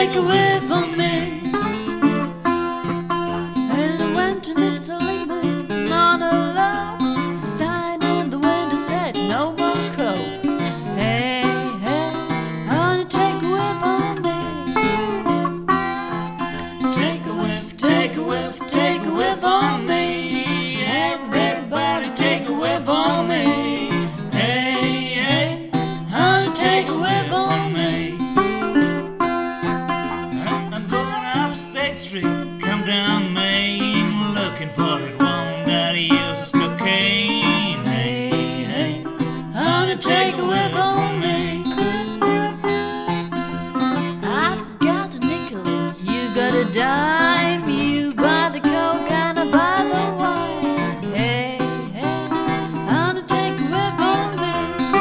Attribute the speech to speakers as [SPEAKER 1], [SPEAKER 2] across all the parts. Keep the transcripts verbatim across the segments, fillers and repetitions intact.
[SPEAKER 1] take a whiff on me. And I went to Mister Lehman on a low, sign on the window said no more coke. Hey, hey, honey, take a whiff on me. Take a whiff, take a whiff, take a whiff on me. Everybody take a whiff on me. Hey, hey, honey, take a whiff on me. I'm going up State Street, come down Main, looking for that woman that uses cocaine. Hey, hey, honey, take a whiff on me. I've got a nickel, you've got a dime. You buy the coke and I buy the wine. Hey, hey, honey, take a whiff on me.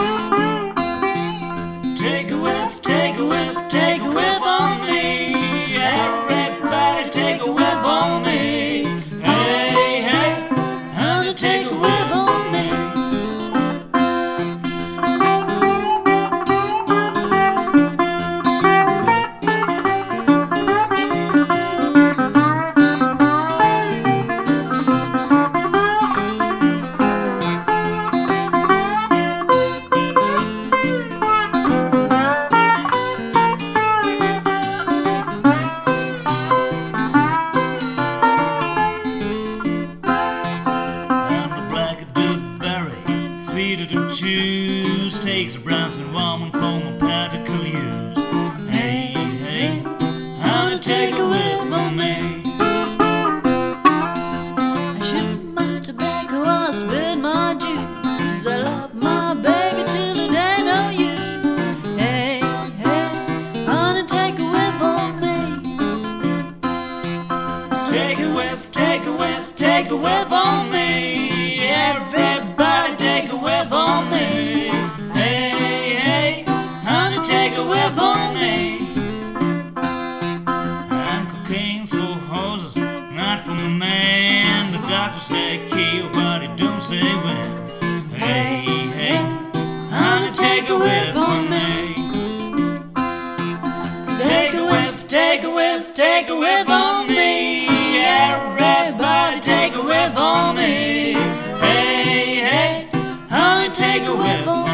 [SPEAKER 1] Take a whiff, take a whiff, take a whiff on me. Everybody take a whiff on me. Hey, hey, honey, take a whiff on me. Sweeter to choose, takes a brown skin woman for my practical use. Hey, hey, honey, take a whiff on me. I shoot my tobacco, I spit my juice. I love my baby till it ain't no use. Hey, hey, honey, take a whiff on me. Take a whiff, take a whiff, take a whiff on me. Everybody take a whiff on me. Hey, hey, honey, take a whiff on me. And cocaine's for horses, not for my man. The doctor said kill, but he don't say when. Hey, hey, honey, take a whiff on me. Take a whiff, take a whiff, take a whiff on me. Everybody take a whiff on me. Hey, hey, honey, take a whiff on me.